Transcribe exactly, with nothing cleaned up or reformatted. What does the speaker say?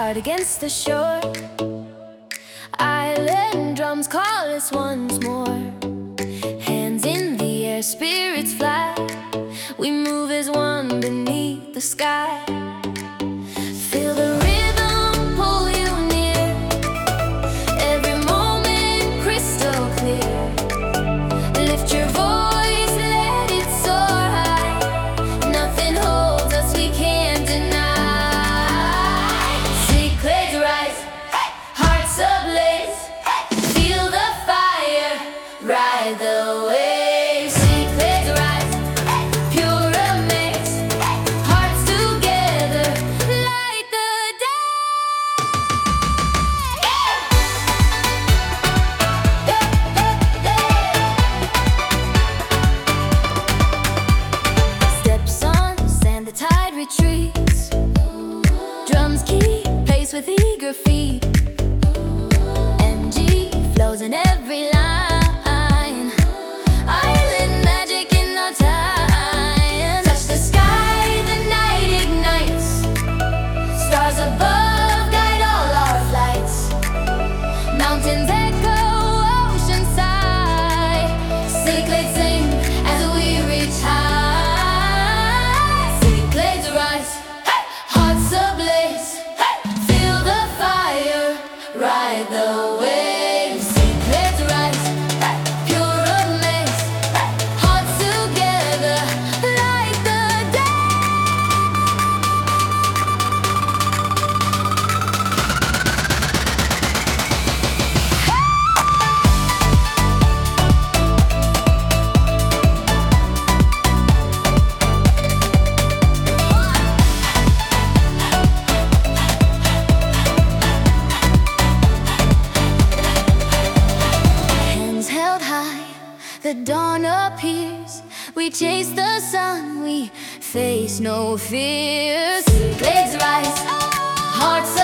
hard against the shore. Island drums call us once more. Hands in the air, spirits fly. We move as one beneath the sky. Feel the rhythm pull you near. Every moment crystal clear. Lift your voice, let it soar high. Nothing holds us, we can't deny. Cyclades rise, hearts ablaze. Feel the fire, ride the waves. Cyclades rise, pure amaze. Hearts together, light the day. Steps on sand, the tide retreats. Drums keep pace with eager feet. Energy flows in every line. Island magic in no time. Touch the sky, the night ignites. Stars above guide all our flights. Mountains echo, oceans sigh. Cyclades sing as we reach high. Cyclades rise, hearts ablaze. Feel the fire, ride the waves. Cyclades rise, pure amaze. Hearts together, light the day. Hands held high, the dawn appears. We chase the sun, we face no fears. Cyclades rise, hearts